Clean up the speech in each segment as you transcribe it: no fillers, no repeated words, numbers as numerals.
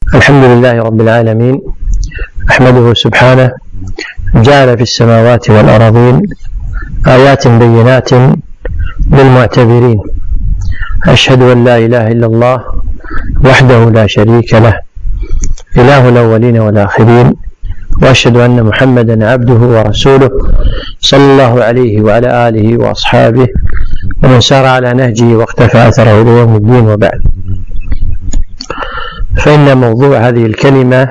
الحمد لله رب العالمين، أحمده سبحانه جعل في السماوات والأراضين آيات بينات للمعتبرين. أشهد أن لا إله إلا الله وحده لا شريك له إله الأولين والآخرين، وأشهد أن محمدا عبده ورسوله صلى الله عليه وعلى آله وأصحابه ومن سار على نهجه واقتفى أثره إلى يوم الدين. وبعد، فإن موضوع هذه الكلمة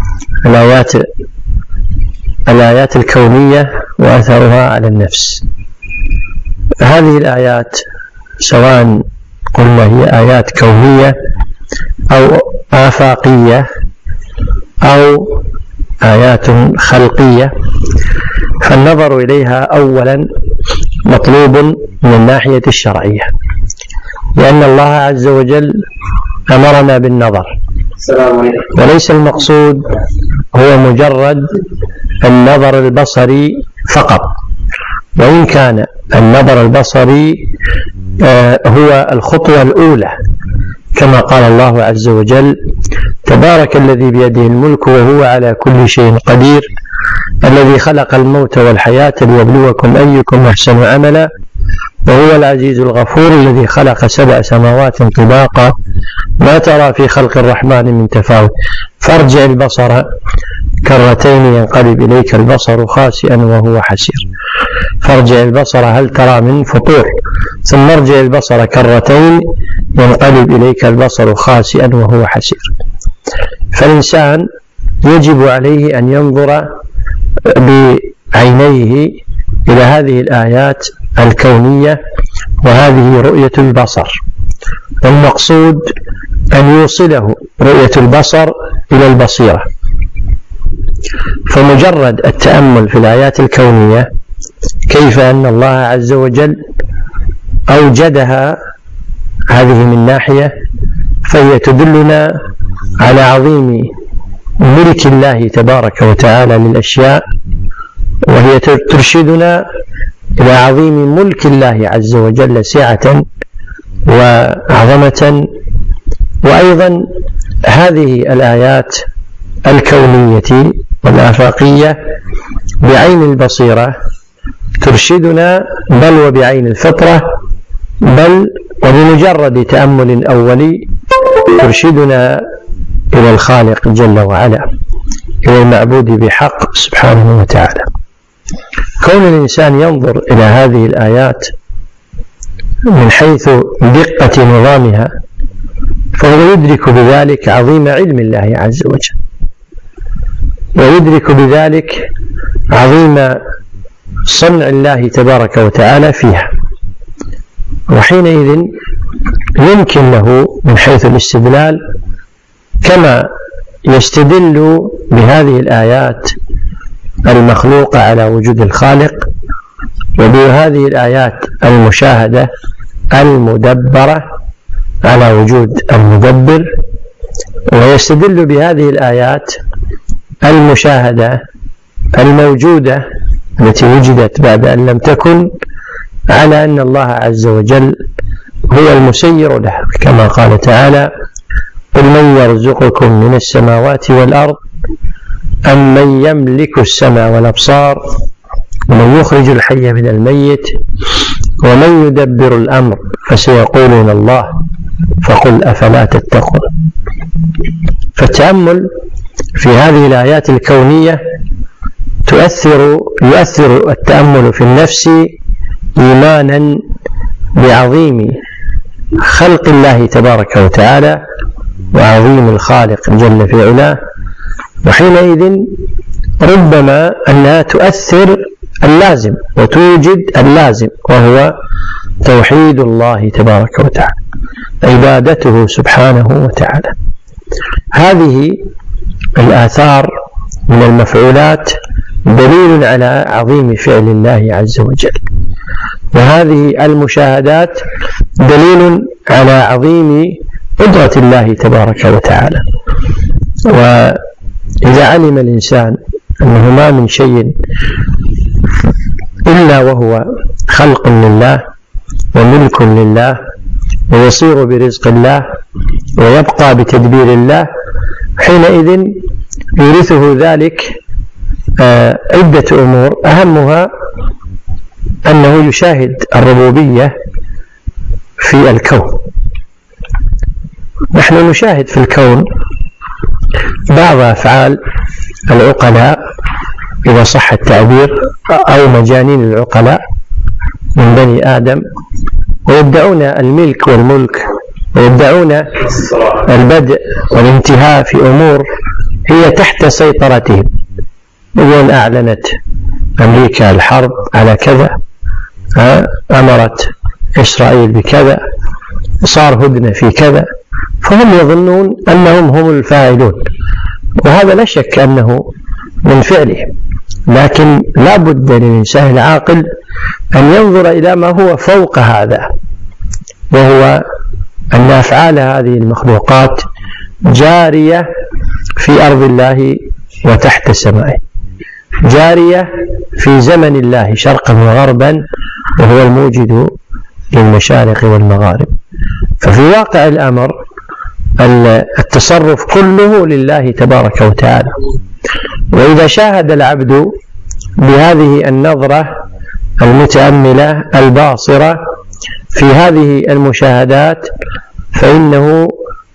الآيات الكونية وأثرها على النفس. هذه الآيات سواء قلنا هي آيات كونية أو آفاقية أو آيات خلقية، فالنظر إليها أولا مطلوب من الناحية الشرعية، لأن الله عز وجل أمرنا بالنظر، وليس المقصود هو مجرد النظر البصري فقط، وإن كان النظر البصري هو الخطوة الأولى، كما قال الله عز وجل: تبارك الذي بيده الملك وهو على كل شيء قدير، الذي خلق الموت والحياة ليبلوكم أيكم أحسن عملا، وهو العزيز الغفور، الذي خلق 7 سماوات طباقا، ما ترى في خلق الرحمن من تفاوت، فارجع البصر كرتين ينقلب إليك البصر خاسئا وهو حسير، فارجع البصر هل ترى من فطور، ثم ارجع البصر كرتين ينقلب إليك البصر خاسئا وهو حسير. فالإنسان يجب عليه أن ينظر بعينيه إلى هذه الآيات الكونية، وهذه رؤية البصر، والمقصود أن يوصله رؤية البصر إلى البصيرة. فمجرد التأمل في الآيات الكونية كيف أن الله عز وجل أوجدها، هذه من ناحية، فهي تدلنا على عظيم ملك الله تبارك وتعالى للأشياء، وهي ترشدنا إلى عظيم ملك الله عز وجل سعة وعظمة. وأيضا هذه الآيات الكونية والآفاقية بعين البصيرة ترشدنا، بل وبعين الفطرة، بل وبمجرد تأمل أولي ترشدنا إلى الخالق جل وعلا، إلى المعبود بحق سبحانه وتعالى. كون الإنسان ينظر إلى هذه الآيات من حيث دقة نظامها، فهو يدرك بذلك عظيم علم الله عز وجل، ويدرك بذلك عظيم صنع الله تبارك وتعالى فيها، وحينئذ يمكن له من حيث الاستدلال، كما يستدل بهذه الآيات المخلوقة على وجود الخالق، وبهذه الآيات المشاهدة المدبرة على وجود المدبر، ويستدل بهذه الآيات المشاهدة الموجودة التي وجدت بعد أن لم تكن على أن الله عز وجل هو المسير له، كما قال تعالى: قل من يرزقكم من السماوات والأرض أم من يملك السمع والأبصار ومن يخرج الحي من الميت ومن يدبر الأمر فسيقولون الله فقل أفلا تتقون. فالتأمل في هذه الآيات الكونية يؤثر التأمل في النفس إيمانا بعظيم خلق الله تبارك وتعالى وعظيم الخالق جل في علاه، وحينئذ ربما أنها تؤثر اللازم وتوجد اللازم، وهو توحيد الله تبارك وتعالى، عبادته سبحانه وتعالى. هذه الآثار من المفعولات دليل على عظيم فعل الله عز وجل، وهذه المشاهدات دليل على عظيم قدرة الله تبارك وتعالى. وإذا علم الإنسان أنه ما من شيء إلا وهو خلق لله وملك لله ويصير برزق الله ويبقى بتدبير الله، حينئذ يورثه ذلك عدة أمور، أهمها أنه يشاهد الربوبية في الكون. نحن نشاهد في الكون بعض أفعال العقلاء إذا صح التعبير، أو مجانين العقلاء من بني آدم، ويدعون الملك والملك، ويدعون البدء والانتهاء في أمور هي تحت سيطرتهم. يقول أعلنت أمريكا الحرب على كذا، أمرت إسرائيل بكذا، صار هدنة في كذا، فهم يظنون أنهم هم الفاعلون، وهذا لا شك أنه من فعلهم، لكن لا بد للإنسان العاقل أن ينظر إلى ما هو فوق هذا، وهو أن أفعال هذه المخلوقات جارية في أرض الله وتحت سمائه، جارية في زمن الله شرقا وغربا، وهو الموجد للمشارق والمغارب. ففي واقع الأمر التصرف كله لله تبارك وتعالى. وإذا شاهد العبد بهذه النظرة المتأملة الباصرة في هذه المشاهدات، فإنه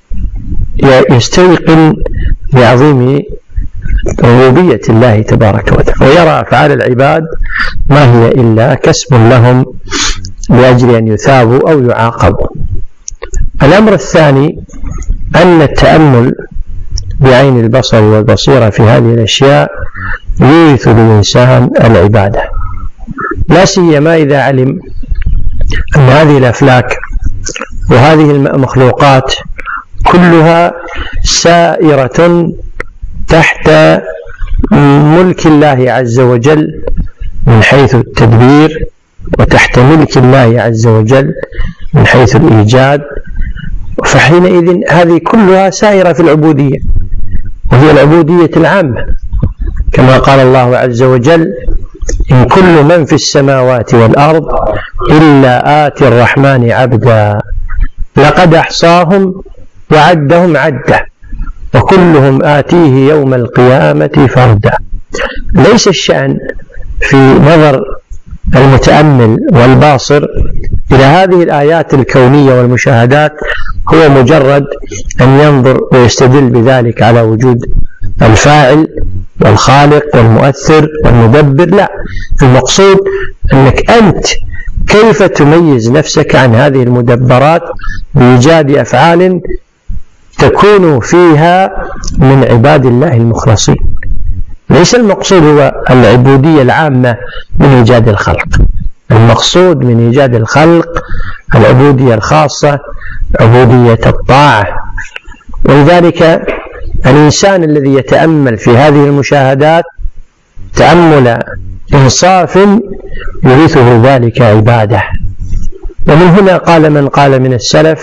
يستيقن بعظيم ربوبية الله تبارك وتعالى، ويرى أفعال العباد ما هي إلا كسب لهم لأجل أن يثابوا أو يعاقبوا. الأمر الثاني أن التأمل بعين البصر والبصيرة في هذه الأشياء يورث للإنسان العبادة، لا سيما إذا علم أن هذه الأفلاك وهذه المخلوقات كلها سائرة تحت ملك الله عز وجل من حيث التدبير، وتحت ملك الله عز وجل من حيث الإيجاد. فحينئذ هذه كلها سائرة في العبودية، وهي العبودية العامة، كما قال الله عز وجل: إن كل من في السماوات والأرض إلا آتي الرحمن عبدا لقد أحصاهم وعدهم عدا وكلهم آتيه يوم القيامة فردا. ليس الشأن في نظر المتأمل والباصر إلى هذه الآيات الكونية والمشاهدات هو مجرد أن ينظر ويستدل بذلك على وجود الفاعل والخالق والمؤثر والمدبر، لا، المقصود أنك أنت كيف تميز نفسك عن هذه المدبرات بإيجاد أفعال تكون فيها من عباد الله المخلصين. ليس المقصود هو العبودية العامة من إيجاد الخلق، المقصود من إيجاد الخلق العبودية الخاصة، عبودية الطاعة. ولذلك الإنسان الذي يتأمل في هذه المشاهدات تأمل إنصاف يورثه ذلك عبادة. ومن هنا قال من قال من السلف: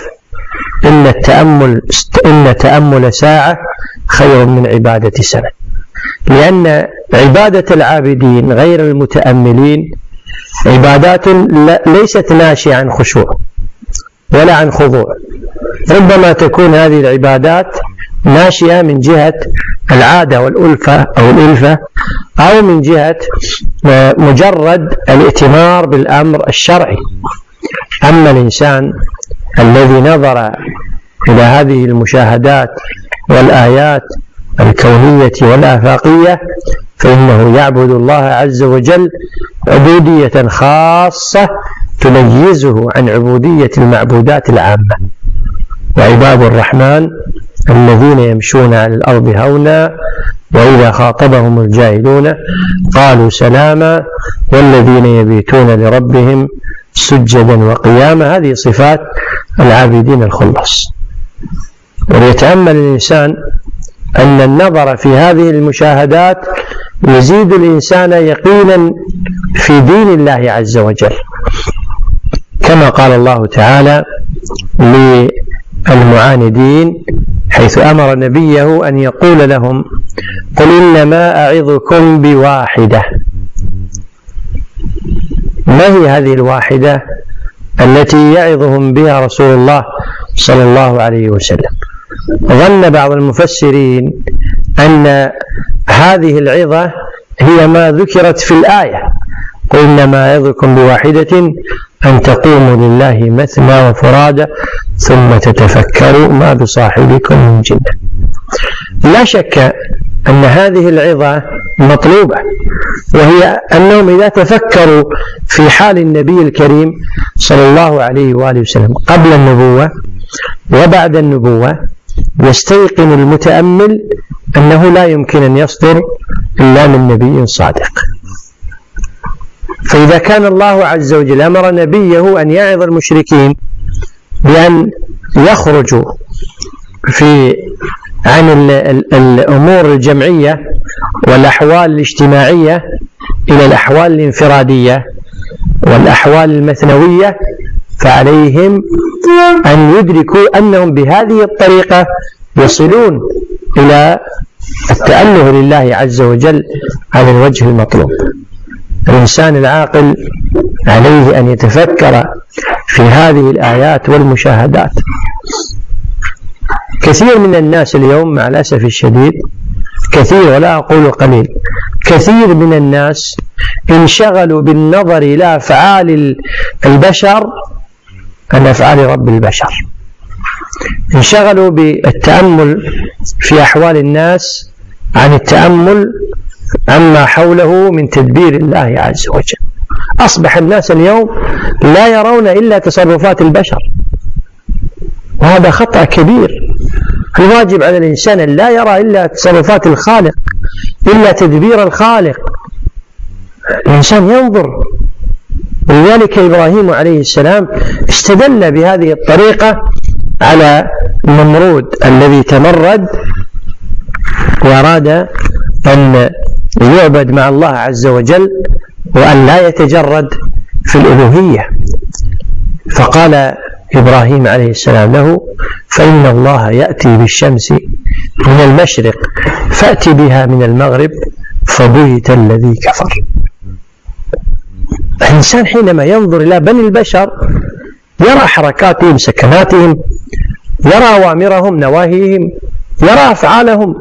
إن تأمل ساعة خير من عبادة سنة، لأن عبادة العابدين غير المتأملين عبادات ليست ناشئة عن خشوع ولا عن خضوع، ربما تكون هذه العبادات ناشئة من جهة العادة والألفة أو الإلفة، أو من جهة مجرد الائتمار بالأمر الشرعي. أما الإنسان الذي نظر إلى هذه المشاهدات والآيات الكونية والآفاقية فإنه يعبد الله عز وجل عبودية خاصة تميزه عن عبودية المعبودات العامة. وعباد الرحمن الذين يمشون على الأرض هونا وإذا خاطبهم الجاهلون قالوا سلاما والذين يبيتون لربهم سجدا وقياما. هذه صفات العابدين الخلص. وليتأمل الإنسان أن النظر في هذه المشاهدات يزيد الإنسان يقينا في دين الله عز وجل، كما قال الله تعالى للمعاندين حيث أمر نبيه أن يقول لهم: قل إنما أعظكم بواحدة. ما هي هذه الواحدة التي يعظهم بها رسول الله صلى الله عليه وسلم؟ ظن بعض المفسرين أن هذه العظة هي ما ذكرت في الآية: قل إنما يعظكم بواحدة أن تقوموا لله مثنى وفرادى ثم تتفكروا ما بصاحبكم من جنة. لا شك أن هذه العظة مطلوبة، وهي أنهم إذا تفكروا في حال النبي الكريم صلى الله عليه وآله وسلم قبل النبوة وبعد النبوة، يستيقن المتأمل أنه لا يمكن أن يصدر إلا من نبي صادق. فإذا كان الله عز وجل أمر نبيه أن يعظ المشركين بأن يخرجوا عن الأمور الجمعية والأحوال الاجتماعية إلى الأحوال الانفرادية والأحوال المثنوية، فعليهم أن يدركوا أنهم بهذه الطريقة يصلون إلى التأله لله عز وجل على الوجه المطلوب. الإنسان العاقل عليه أن يتفكر في هذه الآيات والمشاهدات. كثير من الناس اليوم مع الأسف الشديد، كثير ولا أقول قليل، كثير من الناس انشغلوا بالنظر إلى أفعال البشر عن أفعال رب البشر، انشغلوا بالتأمل في أحوال الناس عن التأمل عما حوله من تدبير الله عز وجل. أصبح الناس اليوم لا يرون إلا تصرفات البشر، وهذا خطأ كبير. الواجب على الإنسان أن لا يرى إلا تصرفات الخالق، إلا تدبير الخالق. الإنسان ينظر. ولذلك إبراهيم عليه السلام استدل بهذه الطريقة على النمرود الذي تمرد وأراد أن يعبد مع الله عز وجل وأن لا يتجرد في الألوهية. فقال إبراهيم عليه السلام له: فإن الله يأتي بالشمس من المشرق فأتي بها من المغرب فبهت الذي كفر. الإنسان حينما ينظر إلى بني البشر يرى حركاتهم، سكناتهم، يرى أوامرهم، نواهيهم، يرى أفعالهم،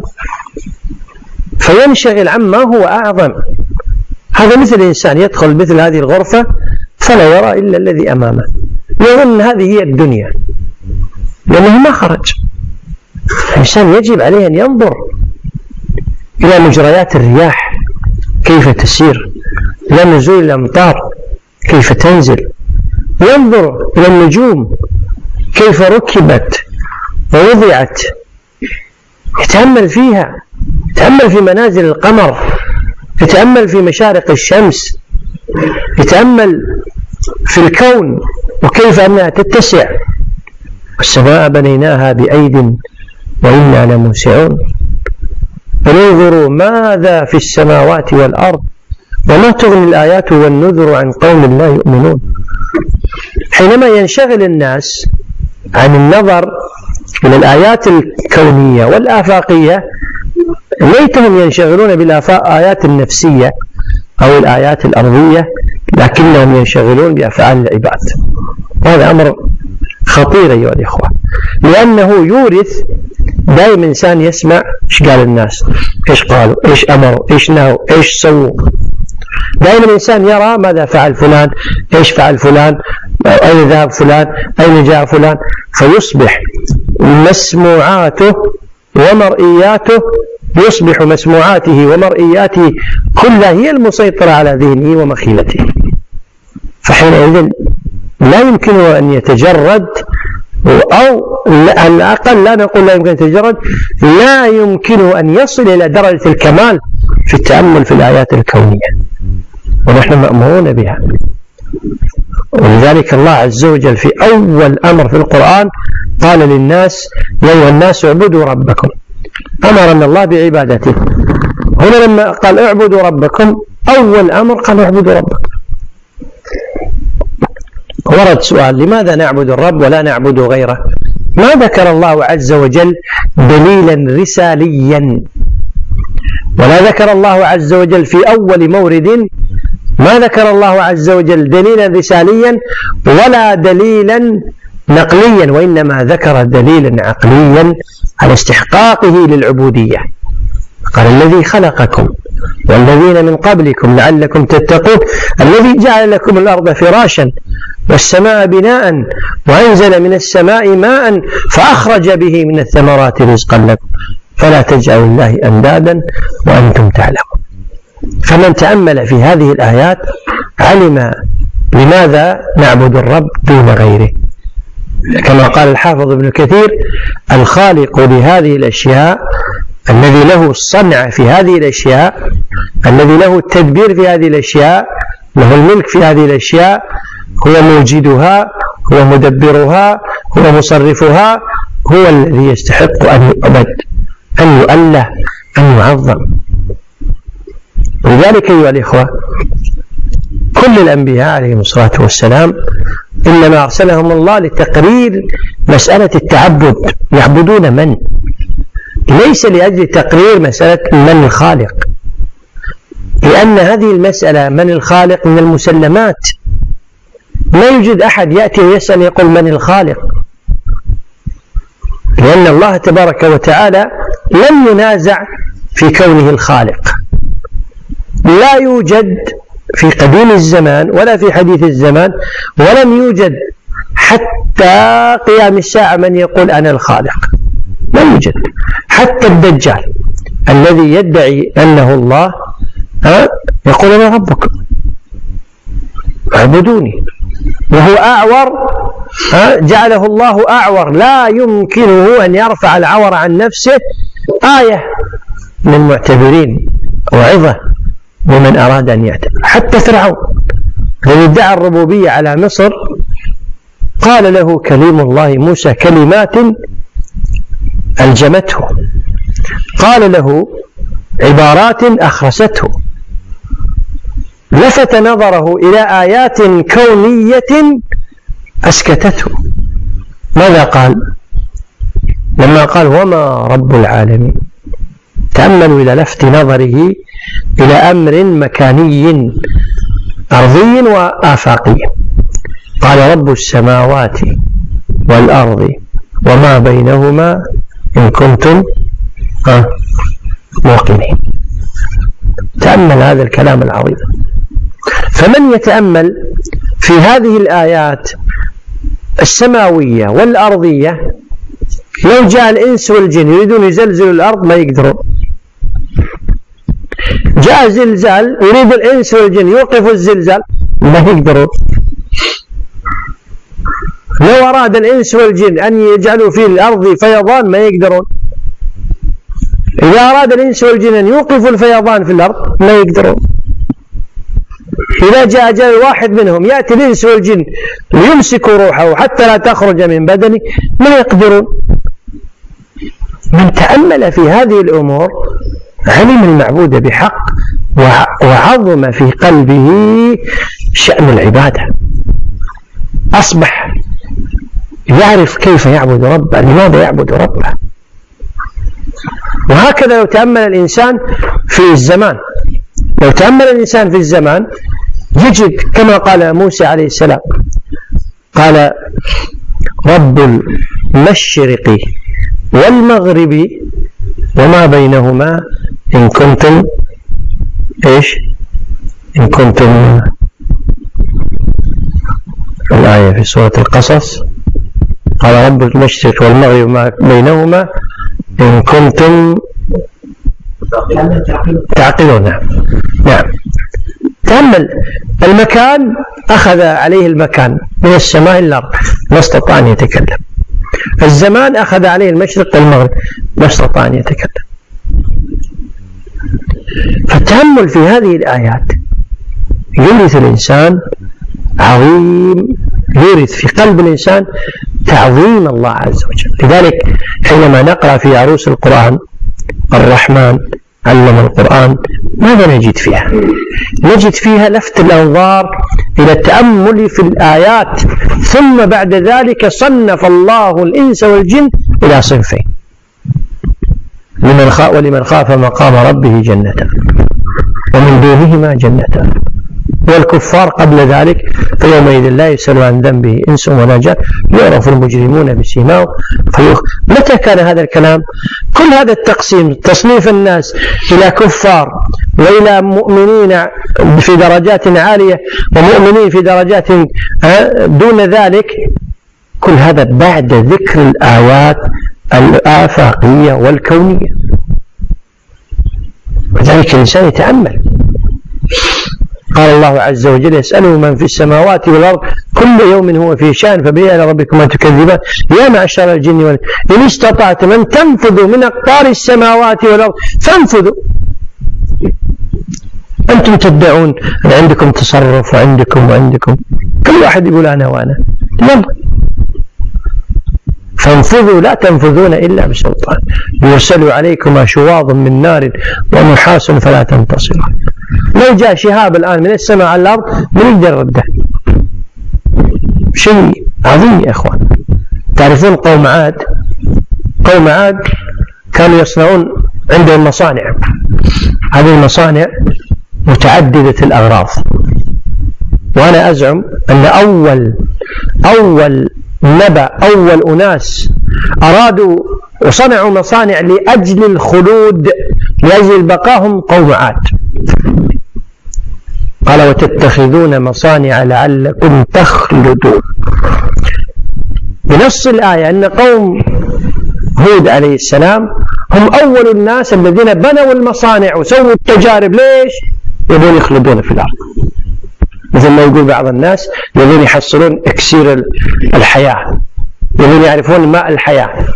فينشغل عما هو أعظم. هذا مثل الإنسان يدخل مثل هذه الغرفة فلا يرى إلا الذي أمامه، يظن هذه هي الدنيا لأنه ما خرج. الإنسان يجب عليه أن ينظر إلى مجريات الرياح كيف تسير، إلى نزول الأمطار كيف تنزل، ينظر إلى النجوم كيف ركبت ووضعت، يتأمل فيها، يتأمل في منازل القمر، يتأمل في مشارق الشمس، يتأمل في الكون وكيف أنها تتسع. والسماء بنيناها بأيد وإنا لموسعون. فانظروا ماذا في السماوات والأرض وما تغني الآيات والنذر عن قوم لا يؤمنون. حينما ينشغل الناس عن النظر إلى الآيات الكونية والآفاقية، ليتهم ينشغلون بالآيات النفسية أو الآيات الأرضية، لكنهم ينشغلون بأفعال العباد. وهذا أمر خطير أيها الإخوة، لأنه يورث دائما إنسان يسمع إيش قال الناس، إيش قالوا، إيش أمروا، إيش نهوا، إيش سووا. دائما الإنسان يرى ماذا فعل فلان، إيش فعل فلان، أين ذهب فلان، أين جاء فلان، فيصبح مسموعاته ومرئياته، يصبح مسموعاته ومرئياته كلها هي المسيطرة على ذهنه ومخيلته. فحينئذ لا يمكنه أن يتجرد، أو على الأقل لا نقول لا يمكن أن يتجرد، لا يمكنه أن يصل إلى درجة الكمال في التأمل في الآيات الكونية، ونحن مأمورون بها. ولذلك الله عز وجل في أول أمر في القرآن قال للناس: يا أيها الناس اعبدوا ربكم. أمرنا الله بعبادته. هنا لما قال اعبدوا ربكم أول أمر قال اعبدوا ربكم. ورد سؤال: لماذا نعبد الرب ولا نعبد غيره؟ ما ذكر الله عز وجل دليلا رساليا، ولا ذكر الله عز وجل في أول مورد، ما ذكر الله عز وجل دليلا رساليا ولا دليلا نقليا، وإنما ذكر دليلا عقليا على استحقاقه للعبودية. قال الذي خلقكم والذين من قبلكم لعلكم تتقون، الذي جعل لكم الأرض فراشا والسماء بناء وأنزل من السماء ماء فأخرج به من الثمرات رزقا لكم فلا تجعلوا الله أندادا وأنتم تعلمون. فمن تأمل في هذه الآيات علم لماذا نعبد الرب دون غيره. كما قال الحافظ ابن كثير: الخالق لهذه الأشياء، الذي له الصنع في هذه الأشياء، الذي له التدبير في هذه الأشياء، له الملك في هذه الأشياء، هو موجدها، هو مدبرها، هو مصرفها، هو الذي يستحق أن يعبد، أن يؤله، أن يعظم. ولذلك أيها الإخوة، كل الأنبياء عليهم الصلاة والسلام إنما أرسلهم الله لتقرير مسألة التعبد. يعبدون من؟ ليس لأجل تقرير مسألة من الخالق، لأن هذه المسألة من الخالق من المسلمات. ما يوجد أحد يأتي ويسأل يقول من الخالق، لأن الله تبارك وتعالى لم ينازع في كونه الخالق. لا يوجد في قديم الزمان ولا في حديث الزمان، ولم يوجد حتى قيام الساعة من يقول أنا الخالق، لا يوجد. حتى الدجال الذي يدعي أنه الله يقول أنا ربكم اعبدوني، وهو أعور، جعله الله أعور، لا يمكنه أن يرفع العور عن نفسه. آية للمعتبرين وعظة لمن أراد أن يعتبر. حتى فرعون الذي ادعى الربوبية على مصر قال له كليم الله موسى كلمات ألجمته، قال له عبارات أخرسته، لفت نظره إلى آيات كونية أسكتته. ماذا قال لما قال وما رب العالمين؟ تأملوا إلى لفت نظره إلى أمر مكاني أرضي وآفاقي. قال رب السماوات والأرض وما بينهما إن كنتم موقنين. تأمل هذا الكلام العظيم. فمن يتأمل في هذه الآيات السماوية والأرضية، لو جاء الإنس والجن يريدون يزلزلوا الأرض ما يقدرون. جاء زلزال يريد الإنس والجن يوقفوا الزلزال ما يقدرون. لو أراد الإنس والجن أن يجعلوا في الأرض فيضان ما يقدرون. إذا أراد الإنس والجن أن يوقفوا الفيضان في الأرض ما يقدرون. إذا جاء أجل واحد منهم يأتي الإنس والجن ليمسكوا روحه حتى لا تخرج من بدنه ما يقدرون. من تأمل في هذه الأمور علم المعبود بحق وعظم في قلبه شأن العبادة، أصبح يعرف كيف يعبد ربه، لماذا يعبد ربه. وهكذا لو تأمل الإنسان في الزمان، لو تأمل الإنسان في الزمان يجد كما قال موسى عليه السلام، قال رب المشرق والمغرب وما بينهما إن كنتم إن كنتم الآية في سورة القصص، قال رب المشرق والمغرب وما بينهما إن كنتم تعقلون. نعم. تأمل المكان، أخذ عليه المكان من السماء إلى الأرض ما استطاع أن يتكلم. الزمان أخذ عليه المشرق والمغرب ما استطاع أن يتكلم. فالتأمل في هذه الآيات يورث الإنسان عظيم، يورث في قلب الإنسان تعظيم الله عز وجل. لذلك حينما نقرأ في عروس القرآن الرحمن علم القرآن ماذا نجد فيها؟ نجد فيها لفت الأنظار إلى التأمل في الآيات، ثم بعد ذلك صنف الله الإنس والجن إلى صنفين، ولمن خاف مقام ربه جنتان ومن دونهما جنتان والكفار قبل ذلك فيومئذ لا يسأل عن ذنبه إنس ولا جان يعرف المجرمون بسيماهم. متى كان هذا الكلام؟ كل هذا التقسيم، تصنيف الناس إلى كفار وإلى مؤمنين في درجات عالية ومؤمنين في درجات دون ذلك، كل هذا بعد ذكر الآيات الآفاقية والكونية. وذلك الإنسان يتأمل. قال الله عز وجل: يسأله من في السماوات والأرض كل يوم هو في شأن فبأي آلاء ربكما تكذبان يا معشر الجن والإنس إن استطعتم أن تنفذوا من أقطار السماوات والأرض فانفذوا. أنتم تدعون أن عندكم تصرف وعندكم كل واحد يقول أنا وأنا، يلا فانفذوا لا تنفذون إلا بسلطان يرسل عليكما شواظ من نار ونحاس فلا تنتصران. لو جاء شهاب الآن من السماء على الأرض من يقدر رده؟ شيء عظيم يا أخوان. تعرفون قوم عاد كانوا يصنعون عندهم مصانع، هذه المصانع متعددة الأغراض، وأنا أزعم أن أول أناس أرادوا وصنعوا مصانع لأجل الخلود لأجل بقاهم قوم عاد. قال: وتتخذون مصانع لعلكم تخلدون. بنص الآية أن قوم هود عليه السلام هم أول الناس الذين بنوا المصانع وسووا التجارب. ليش؟ يبون يخلدون في الأرض، مثل ما يقول بعض الناس يبون يحصلون اكسير الحياة، يبون يعرفون ماء الحياة.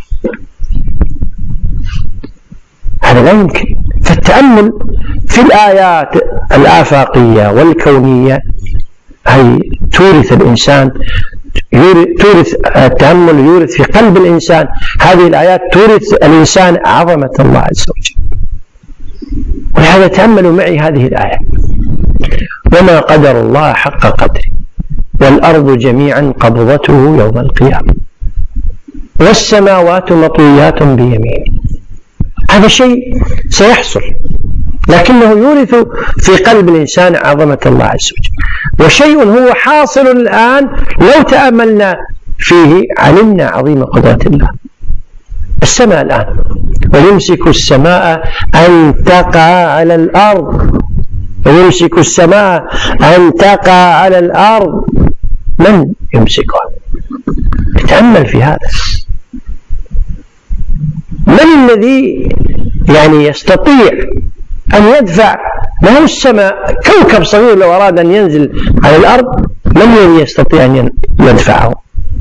هذا لا يمكن. فالتأمل في الآيات الآفاقية والكونية هي تورث الإنسان، تورث التأمل يورث في قلب الإنسان، هذه الآيات تورث الإنسان عظمة الله عز وجل. ولهذا تأملوا معي هذه الآية: وما قدر الله حق قدره والأرض جميعا قبضته يوم القيامة والسماوات مطويات بيمينه. هذا شيء سيحصل، لكنه يورث في قلب الإنسان عظمة الله عز وجل. وشيء هو حاصل الآن لو تأملنا فيه علمنا عظيم قدرة الله. السماء الآن، ويمسك السماء أن تقع على الأرض، ويمسك السماء أن تقع على الأرض، من يمسكها؟ تأمل في هذا. من الذي يستطيع أن يدفع؟ ما هو السماء كوكب صغير لو أراد أن ينزل على الأرض من الذي يستطيع أن يدفعه؟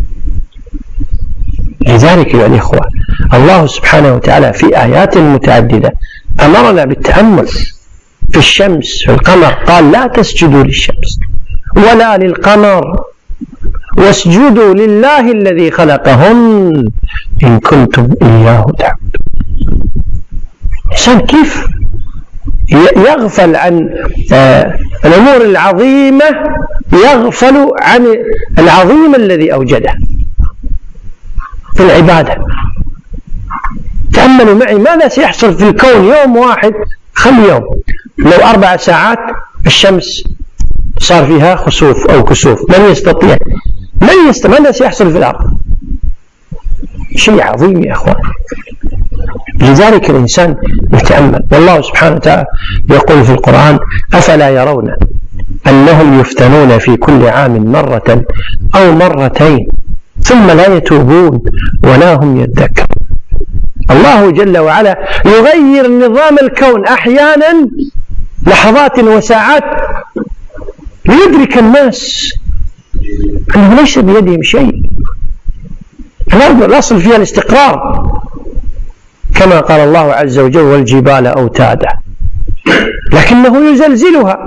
لذلك يا الإخوة الله سبحانه وتعالى في آيات متعددة أمرنا بالتأمل في الشمس في القمر. قال: لا تسجدوا للشمس ولا للقمر واسجدوا لله الذي خلقهن إن كنتم إياه تعبدون. الإنسان كيف يغفل عن الأمور العظيمة، يغفل عن العظيم الذي أوجده في العبادة. تأملوا معي ماذا سيحصل في الكون يوم واحد. خلي يوم لو 4 ساعات الشمس صار فيها خسوف أو كسوف، من يستطيع ماذا سيحصل في الأرض؟ شيء عظيم يا أخوان. لذلك الإنسان يتأمل. والله سبحانه وتعالى يقول في القرآن: أفلا يرون أنهم يفتنون في كل عام مرة أو مرتين ثم لا يتوبون ولا هم يذكرون. الله جل وعلا يغير نظام الكون أحيانا لحظات وساعات ليدرك الناس أنه ليس بيدهم شيء. الأرض الأصل فيها الاستقرار، كما قال الله عز وجل: والجبال أوتادا، لكنه يزلزلها.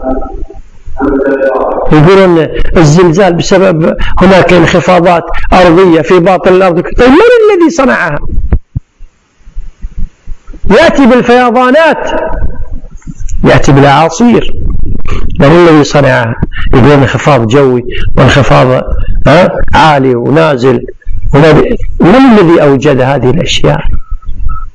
يقولون الزلزال بسبب هناك انخفاضات أرضية في باطن الأرض. طيب من الذي صنعها؟ يأتي بالفيضانات، يأتي بالأعاصير، من الذي صنعها؟ يقولون انخفاض جوي وانخفاض عالي ونازل. من الذي أوجد هذه الأشياء؟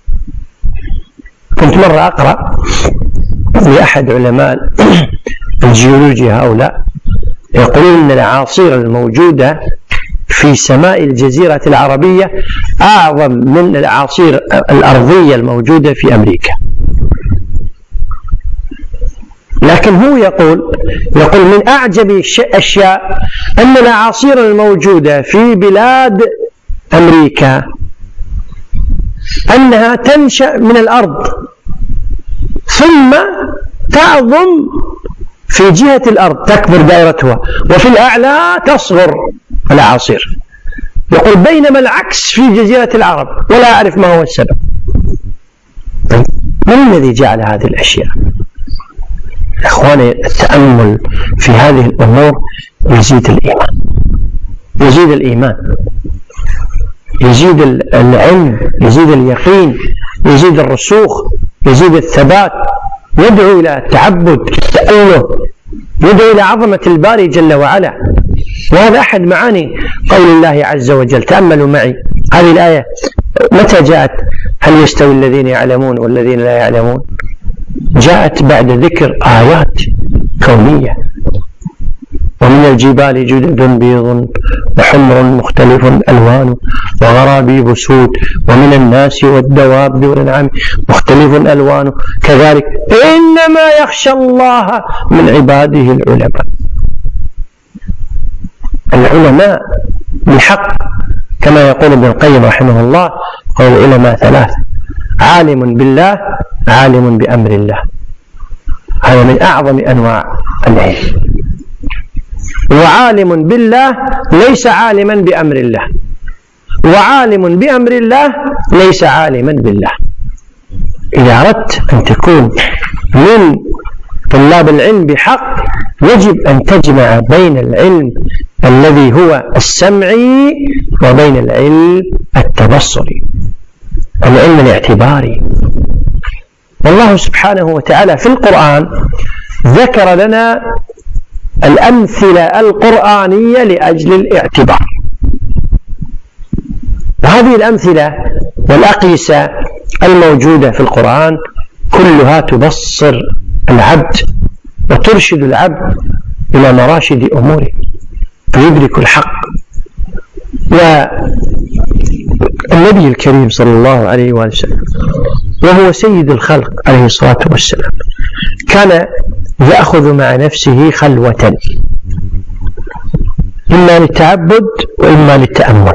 كنت مرة أقرأ لأحد علماء الجيولوجيا هؤلاء يقولون أن الأعاصير الموجودة في سماء الجزيرة العربية أعظم من الأعاصير الأرضية الموجودة في أمريكا. لكن هو يقول من أعجب الأشياء أن الأعاصير الموجودة في بلاد أمريكا أنها تنشأ من الأرض ثم تعظم في جهة الأرض، تكبر دائرتها، وفي الأعلى تصغر الأعاصير. يقول بينما العكس في جزيرة العرب، ولا أعرف ما هو السبب. من الذي جعل هذه الأشياء؟ إخواني، التأمل في هذه الأمور يزيد الإيمان، يزيد الإيمان، يزيد العلم، يزيد اليقين، يزيد الرسوخ، يزيد الثبات، يدعو إلى التعبد، التأله، يدعو إلى عظمة الباري جل وعلا. وهذا أحد معاني قول الله عز وجل. تأملوا معي هذه الآية متى جاءت؟ هل يستوي الذين يعلمون والذين لا يعلمون؟ جاءت بعد ذكر آيات كونية. ومن الجبال جدد بيض وحمر مختلف ألوانه وغرابيب سود ومن الناس والدواب والأنعام مختلف ألوانه كذلك إنما يخشى الله من عباده العلماء. العلماء بالحق كما يقول ابن القيم رحمه الله، قول العلماء ثلاث: عالم بالله، عالم بأمر الله، هذا من أعظم أنواع العلم. وعالم بالله ليس عالما بأمر الله، وعالم بأمر الله ليس عالما بالله. إذا أردت أن تكون من طلاب العلم بحق يجب أن تجمع بين العلم الذي هو السمعي وبين العلم التبصري، العلم الاعتباري. والله سبحانه وتعالى في القرآن ذكر لنا الأمثلة القرآنية لأجل الاعتبار، وهذه الأمثلة والأقيسة الموجودة في القرآن كلها تبصر العبد وترشد العبد إلى مراشد أموره فيدرك الحق. والنبي الكريم صلى الله عليه وسلم وهو سيد الخلق عليه الصلاة والسلام كان يأخذ مع نفسه خلوة، إما للتعبد وإما للتأمل.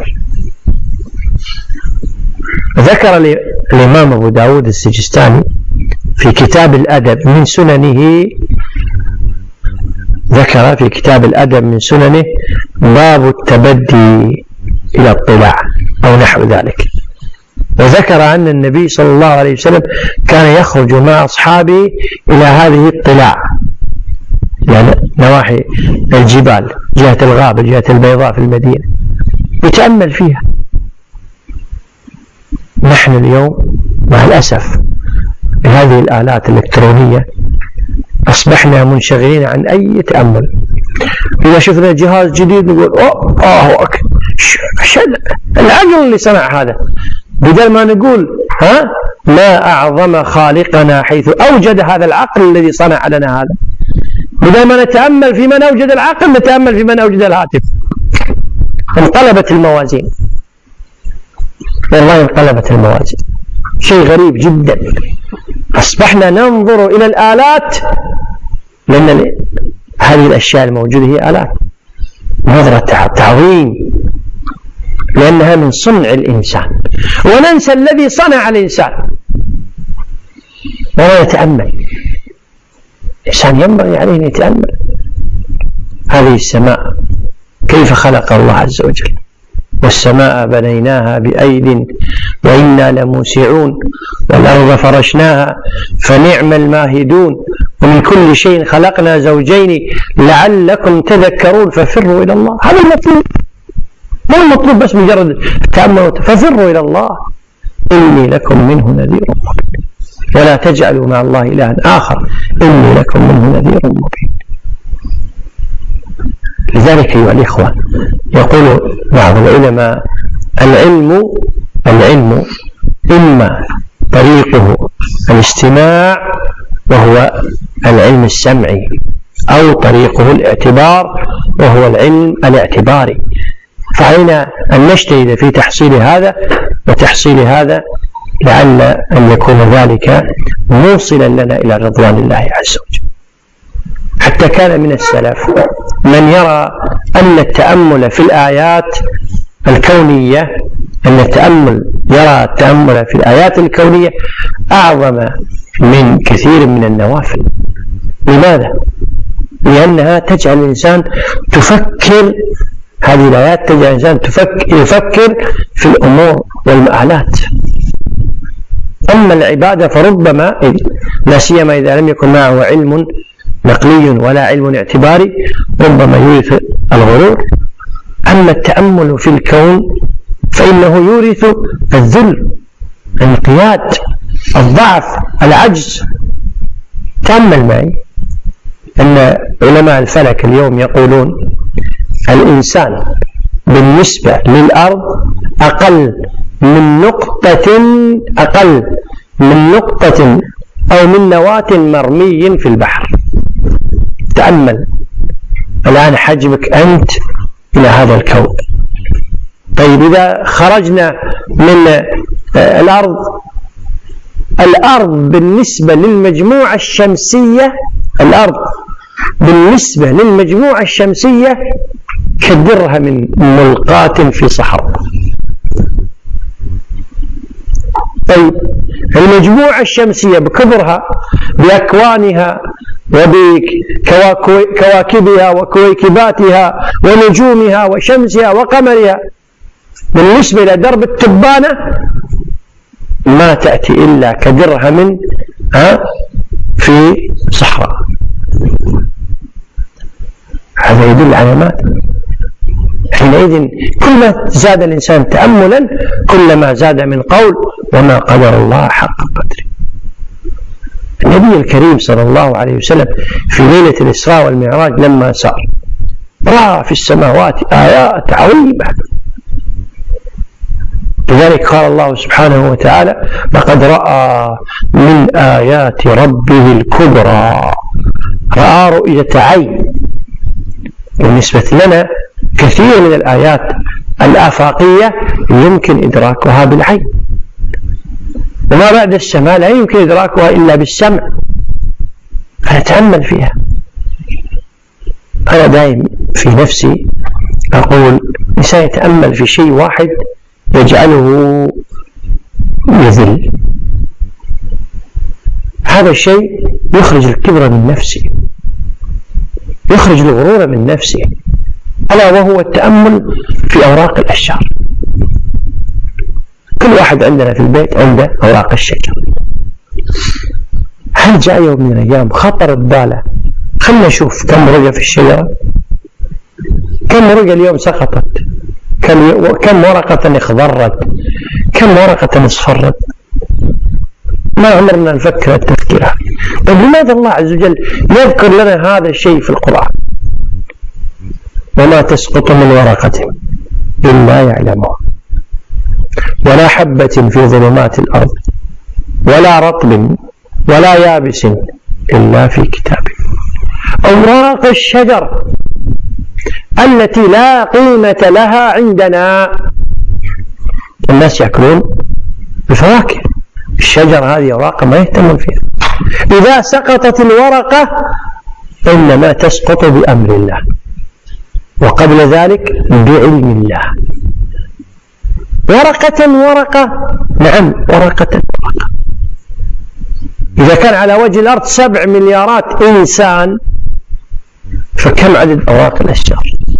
ذكر الإمام أبو داود السجستاني في كتاب الأدب من سننه، ذكر في كتاب الأدب من سننه باب التبدي إلى الاطلاع أو نحو ذلك، وذكر أن النبي صلى الله عليه وسلم كان يخرج مع أصحابه إلى هذه الطلاع، يعني نواحي الجبال، جهة الغابة، جهة البيضاء في المدينة، يتأمل فيها. نحن اليوم مع الأسف بهذه الآلات الإلكترونية أصبحنا منشغلين عن أي تأمل. إذا شفنا جهاز جديد نقول العقل اللي صنع هذا، بدل ما نقول ما أعظم خالقنا حيث أوجد هذا العقل الذي صنع لنا هذا. بدل ما نتأمل في من أوجد العقل نتأمل في من أوجد الهاتف. انقلبت الموازين، والله انقلبت الموازين، شيء غريب جدا. أصبحنا ننظر إلى الآلات، لأن هذه الأشياء الموجودة هي آلات، نظرة تعظيم لأنها من صنع الإنسان، وننسى الذي صنع الإنسان ولا يتأمل. الإنسان ينبغي عليه أن يتأمل هذه السماء كيف خلق الله عز وجل، والسماء بنيناها بأيد وإنا لموسعون، والأرض فرشناها فنعم الماهدون، ومن كل شيء خلقنا زوجين لعلكم تذكرون ففروا إلى الله. هذا المطلوب، مو المطلوب بس مجرد التأمل، ففروا إلى الله إني لكم منه نذير مبين، ولا تجعلوا مع الله إلها آخر إني لكم منه نذير مبين. لذلك أيها الإخوة يقول بعض العلماء العلم إما طريقه الاستماع وهو العلم السمعي أو طريقه الاعتبار وهو العلم الاعتباري. فعلينا أن نجتهد في تحصيل هذا وتحصيل هذا، لعل أن يكون ذلك موصلا لنا إلى رضوان الله عز وجل. حتى كان من السلف من يرى أن التأمل في الآيات الكونية يرى التأمل في الآيات الكونية أعظم من كثير من النوافل. لماذا؟ لأنها تجعل الإنسان تفكر، هذه الآيات تجعل الإنسان يفكر في الأمور والمآلات. أما العبادة فربما لا سيما إذا لم يكن معه علم نقلي ولا علم اعتباري ربما يورث الغرور. أما التأمل في الكون فإنه يورث الذل، الانقياد، الضعف، العجز. تأمل معي أن علماء الفلك اليوم يقولون الإنسان بالنسبة للأرض أقل من نقطة أو من نواة مرمي في البحر. تأمل الآن حجمك أنت إلى هذا الكون. طيب إذا خرجنا من الأرض بالنسبة للمجموعة الشمسية كدرهم ملقاة في صحراء. طيب المجموعة الشمسية بكبرها بأكوانها وبكواكبها وكويكباتها ونجومها وشمسها وقمرها بالنسبة إلى درب التبانة ما تأتي إلا كدرهم في صحراء. هذا يدل على ماذا؟ حينئذ كلما زاد الإنسان تأملا كلما زاد من قول وما قدر الله حق قدره. النبي الكريم صلى الله عليه وسلم في ليلة الإسراء والمعراج لما سار رأى في السماوات آيات عظيمة. لذلك قال الله سبحانه وتعالى لقد رأى من آيات ربه الكبرى. رأى رؤية عين. بالنسبة لنا كثير من الآيات الآفاقية يمكن إدراكها بالعين، وما بعد السماء لا يمكن إدراكها إلا بالسمع، فنتأمل فيها. أنا دائم في نفسي أقول الإنسان يتأمل في شيء واحد يجعله يذل، هذا الشيء يخرج الكبر من نفسه، يخرج الغرور من نفسه، ألا وهو التأمل في أوراق الأشجار. كل واحد عندنا في البيت عنده أوراق الشجر. هل جاء يوم من الأيام خطر بباله خلنا نشوف كم ورقة في الشجرة، كم ورقة اليوم سقطت، كم ورقة اخضرت، كم ورقة اصفرت؟ ما عمرنا نفكر التفكير هذا. طيب لماذا الله عز وجل يذكر لنا هذا الشيء في القرآن؟ وما تسقط من ورقة إلا يعلمها ولا حبة في ظلمات الأرض ولا رطب ولا يابس إلا في كتاب. أوراق الشجر التي لا قيمة لها عندنا. الناس يأكلون الفواكه، الشجر هذه أوراق ما يهتمون فيها. إذا سقطت الورقة إنما تسقط بأمر الله، وقبل ذلك بعلم الله. ورقة نعم ورقة. إذا كان على وجه الأرض 7 مليارات إنسان فكم عدد أوراق الأشجار؟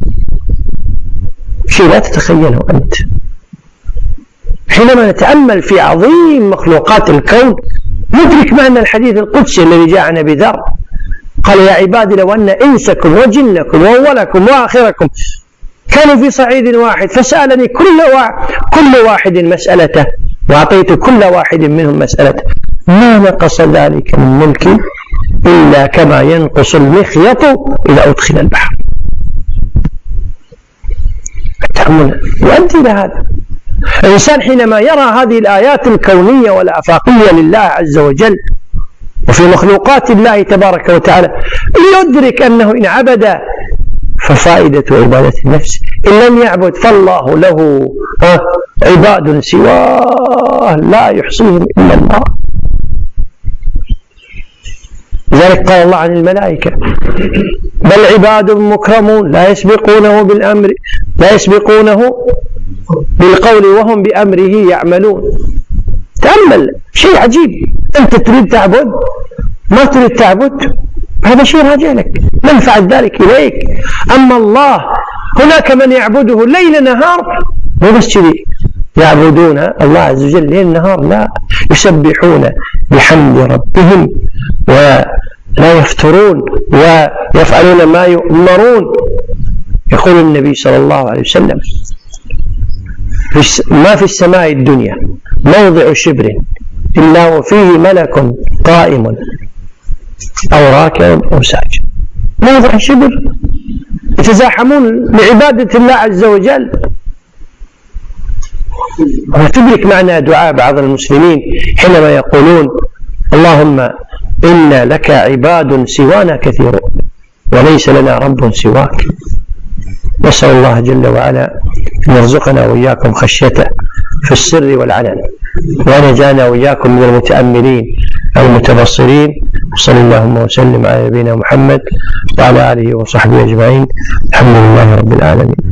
شيء لا تتخيله أنت. حينما نتأمل في عظيم مخلوقات الكون ندرك معنى الحديث القدسي الذي جاء عن أبي ذر قال يا عبادي لو أن إنسكم وجنكم وأولكم وآخركم كانوا في صعيد واحد فسألني كل واحد مسألته وأعطيت كل واحد منهم مسألته ما نقص ذلك من ملكي إلا كما ينقص المخيط إذا أدخل البحر. التأمل يؤدي إلى هذا. الإنسان حينما يرى هذه الآيات الكونية والآفاقية لله عز وجل وفي مخلوقات الله تبارك وتعالى ليدرك أنه إن عبد ففائدة عبادة النفس، إن لم يعبد فالله له عباد سواه لا يحصيهم إلا الله. لذلك قال الله عن الملائكة بل عباد مكرمون لا يسبقونه بالأمر، لا يسبقونه بالقول وهم بأمره يعملون. تأمل شيء عجيب، أنت تريد تعبد ما تريد تعبد هذا شيء راجع لك، من فعل ذلك إليك. أما الله هناك من يعبده ليل نهار، مو بس كذي يعبدون الله عز وجل ليل نهار، لا، يسبحون بحمد ربهم ولا يفترون ويفعلون ما يؤمرون. يقول النبي صلى الله عليه وسلم ما في السماء الدنيا موضع شبر إلا وفيه ملك قائم أو راكع أو ساجد. موضع شبر يتزاحمون لعبادة الله عز وجل. وتدرك معنى دعاء بعض المسلمين حينما يقولون اللهم إن لك عباد سوانا كثيرون وليس لنا رب سواك. نسأل الله جل وعلا أن يرزقنا وإياكم خشيته في السر والعلن، ونجانا وإياكم من المتأملين المتبصرين. صلى اللهم وسلم على نبينا محمد وعلى آله وصحبه أجمعين. الحمد لله رب العالمين.